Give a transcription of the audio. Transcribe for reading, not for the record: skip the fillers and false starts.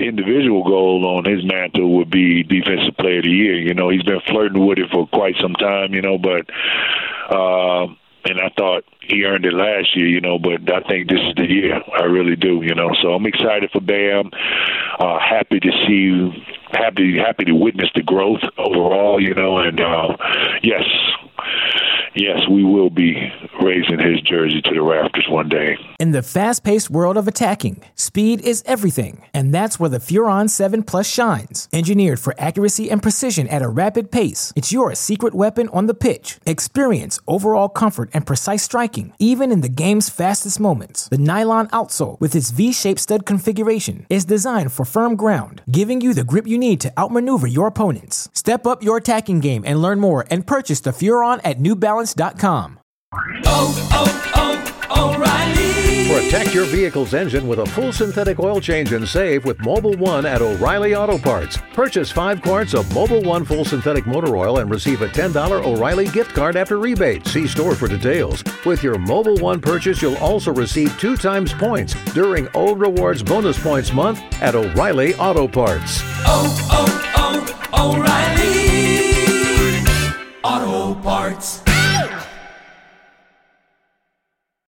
individual goal on his mantle would be Defensive Player of the Year. You know, he's been flirting with it for quite some time, you know, but and I thought he earned it last year, you know, but I think this is the year. I really do, you know. So I'm excited for Bam. Happy to witness the growth overall, you know, and yes, we will be raising his jersey to the rafters one day. In the fast-paced world of attacking, speed is everything, and that's where the Furon 7 Plus shines. Engineered for accuracy and precision at a rapid pace, it's your secret weapon on the pitch. Experience overall comfort and precise striking, even in the game's fastest moments. The nylon outsole, with its V-shaped stud configuration, is designed for firm ground, giving you the grip you need to outmaneuver your opponents. Step up your attacking game and learn more and purchase the Furon at newbalance.com. O'Reilly. Protect your vehicle's engine with a full synthetic oil change and save with Mobil 1 at O'Reilly Auto Parts. Purchase 5 quarts of Mobil 1 full synthetic motor oil and receive a $10 O'Reilly gift card after rebate. See store for details. With your Mobil 1 purchase, you'll also receive 2 times points during O Rewards Bonus Points Month at O'Reilly Auto Parts. O'Reilly.